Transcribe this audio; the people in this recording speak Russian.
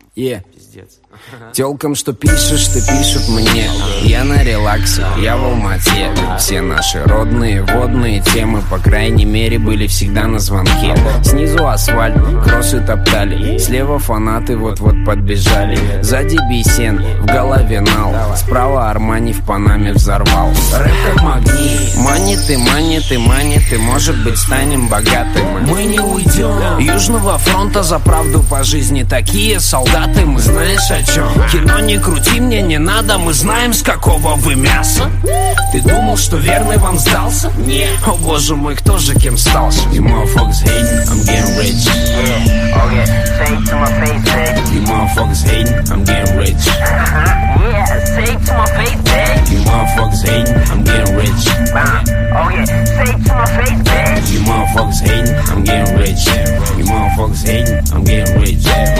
Пиздец. Тёлкам, что пишешь, ты пишут мне. Я на релаксе, я в Алмате. Все наши родные, водные темы, по крайней мере, были всегда на звонке. Снизу асфальт, кроссы топтали. Слева фанаты вот-вот подбежали. Сзади бисен, в голове нал. Справа Армани в Панаме взорвал. Рэп как магнит. Манит, может быть, станем богатым. Мы не уйдем. Южного фронта за правду по жизни. Такие солдаты, мы знаешь о чем? Кино не крути, мне не надо, мы знаем, с какого вы мяса. Ты думал, что верный вам сдался? Нет. О боже мой, кто же кем стал? You motherfuckers hating, I'm getting rich. Okay, say it to my face, say. You motherfuckers hating, I'm getting rich. Yeah, say it to my face, say. You motherfuckers hating, I'm getting rich. Okay, say it to my face, say. You motherfuckers hating, I'm getting rich. You motherfuckers hating, I'm getting rich.